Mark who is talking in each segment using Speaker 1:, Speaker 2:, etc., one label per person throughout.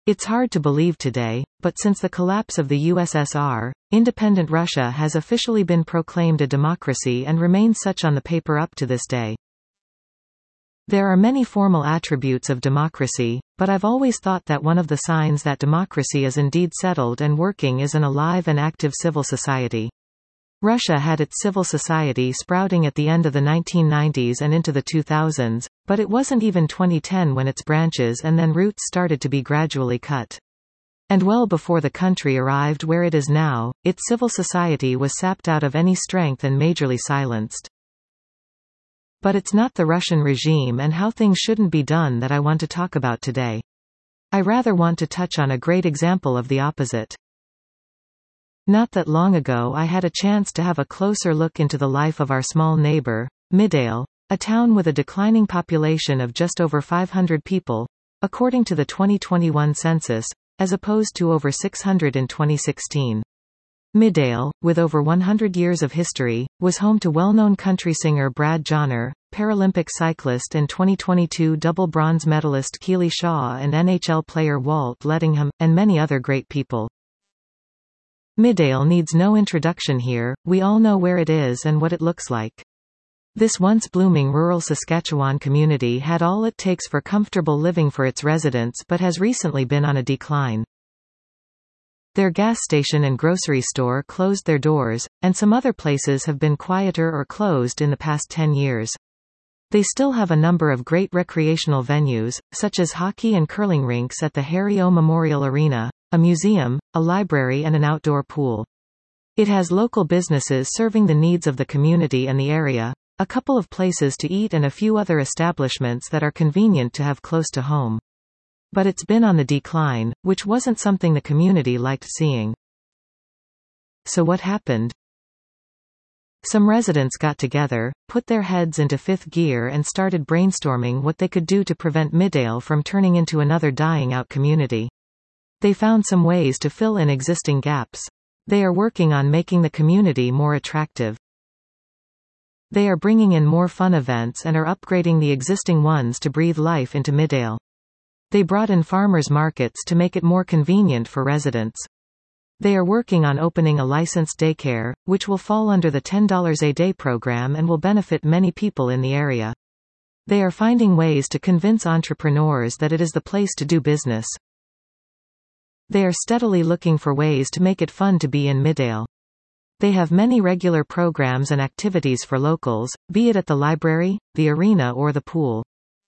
Speaker 1: It's hard to believe today, but since the collapse of the USSR, independent Russia has officially been proclaimed a democracy and remains such on the paper up to this day. There are many formal attributes of democracy, but I've always thought that one of the signs that democracy is indeed settled and working is an alive and active civil society. Russia had its civil society sprouting at the end of the 1990s and into the 2000s, but it wasn't even 2010 when its branches and then roots started to be gradually cut. And well before the country arrived where it is now, its civil society was sapped out of any strength and majorly silenced. But it's not the Russian regime and how things shouldn't be done that I want to talk about today. I rather want to touch on a great example of the opposite. Not that long ago I had a chance to have a closer look into the life of our small neighbor, Midale, a town with a declining population of just over 500 people, according to the 2021 census, as opposed to over 600 in 2016. Midale, with over 100 years of history, was home to well-known country singer Brad Joyner, Paralympic cyclist and 2022 double bronze medalist Keely Shaw and NHL player Walt Lettingham, and many other great people. Midale needs no introduction here, we all know where it is and what it looks like. This once blooming rural Saskatchewan community had all it takes for comfortable living for its residents but has recently been on a decline. Their gas station and grocery store closed their doors, and some other places have been quieter or closed in the past 10 years. They still have a number of great recreational venues, such as hockey and curling rinks at the Harry O. Memorial Arena, a museum, a library and an outdoor pool. It has local businesses serving the needs of the community and the area, a couple of places to eat and a few other establishments that are convenient to have close to home. But it's been on the decline, which wasn't something the community liked seeing. So what happened? Some residents got together, put their heads into fifth gear and started brainstorming what they could do to prevent Midale from turning into another dying-out community. They found some ways to fill in existing gaps. They are working on making the community more attractive. They are bringing in more fun events and are upgrading the existing ones to breathe life into Midale. They brought in farmers markets to make it more convenient for residents. They are working on opening a licensed daycare, which will fall under the $10 a day program and will benefit many people in the area. They are finding ways to convince entrepreneurs that it is the place to do business. They are steadily looking for ways to make it fun to be in Midale. They have many regular programs and activities for locals, be it at the library, the arena or the pool.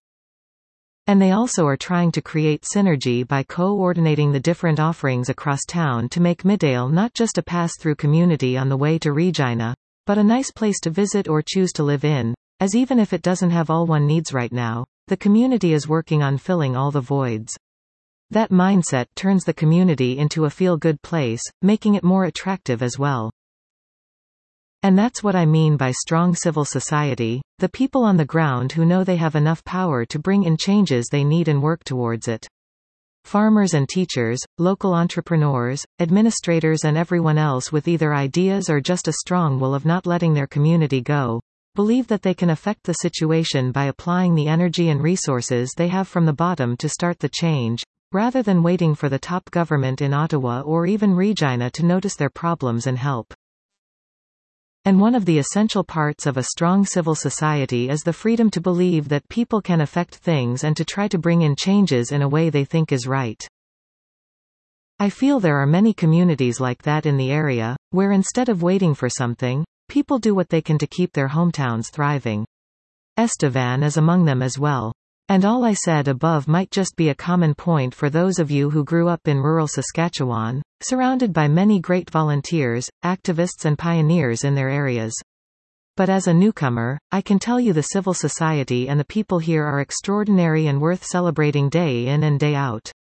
Speaker 1: And they also are trying to create synergy by coordinating the different offerings across town to make Midale not just a pass-through community on the way to Regina, but a nice place to visit or choose to live in, as even if it doesn't have all one needs right now, the community is working on filling all the voids. That mindset turns the community into a feel-good place, making it more attractive as well. And that's what I mean by strong civil society, the people on the ground who know they have enough power to bring in changes they need and work towards it. Farmers and teachers, local entrepreneurs, administrators and everyone else with either ideas or just a strong will of not letting their community go, believe that they can affect the situation by applying the energy and resources they have from the bottom to start the change, rather than waiting for the top government in Ottawa or even Regina to notice their problems and help. And one of the essential parts of a strong civil society is the freedom to believe that people can affect things and to try to bring in changes in a way they think is right. I feel there are many communities like that in the area, where instead of waiting for something, people do what they can to keep their hometowns thriving. Estevan is among them as well. And all I said above might just be a common point for those of you who grew up in rural Saskatchewan, surrounded by many great volunteers, activists and pioneers in their areas. But as a newcomer, I can tell you the civil society and the people here are extraordinary and worth celebrating day in and day out.